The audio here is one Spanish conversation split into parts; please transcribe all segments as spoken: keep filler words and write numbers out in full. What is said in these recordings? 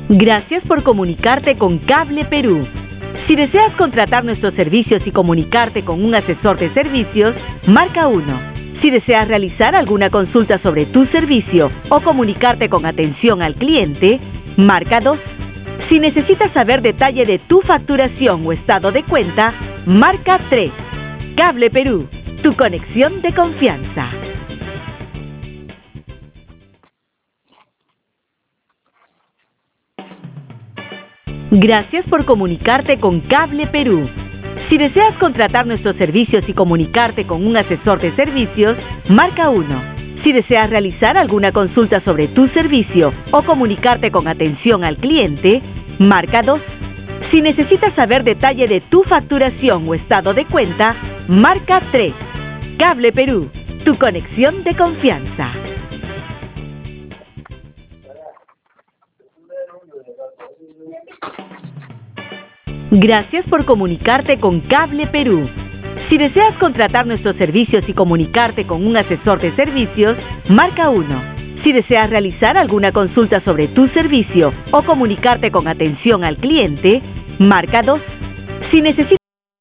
Gracias por comunicarte con Cable Perú. Si deseas contratar nuestros servicios y comunicarte con un asesor de servicios, marca uno. Si deseas realizar alguna consulta sobre tu servicio o comunicarte con atención al cliente, marca dos. Si necesitas saber detalle de tu facturación o estado de cuenta, marca tres. Cable Perú, tu conexión de confianza. Gracias por comunicarte con Cable Perú. Si deseas contratar nuestros servicios y comunicarte con un asesor de servicios, marca uno. Si deseas realizar alguna consulta sobre tu servicio o comunicarte con atención al cliente, marca dos. Si necesitas saber detalle de tu facturación o estado de cuenta, marca tres. Cable Perú, tu conexión de confianza. Gracias por comunicarte con Cable Perú. Si deseas contratar nuestros servicios y comunicarte con un asesor de servicios, marca uno. Si deseas realizar alguna consulta sobre tu servicio o comunicarte con atención al cliente, marca dos. Si necesitas...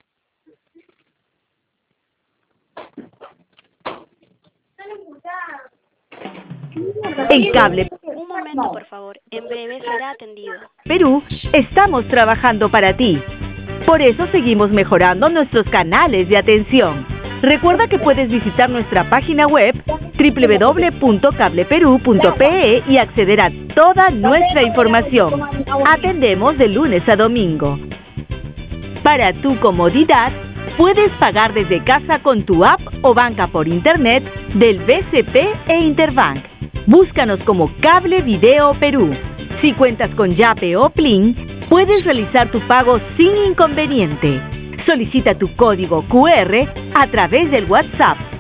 En Cable Un momento, por favor. En breve será atendido. Perú, estamos trabajando para ti. Por eso seguimos mejorando nuestros canales de atención. Recuerda que puedes visitar nuestra página web doble u doble u doble u punto cable perú punto pe e y acceder a toda nuestra información. Atendemos de lunes a domingo. Para tu comodidad, puedes pagar desde casa con tu app o banca por internet del B C P e Interbank. Búscanos como Cable Video Perú. Si cuentas con Yape o Plin, puedes realizar tu pago sin inconveniente. Solicita tu código cu erre a través del WhatsApp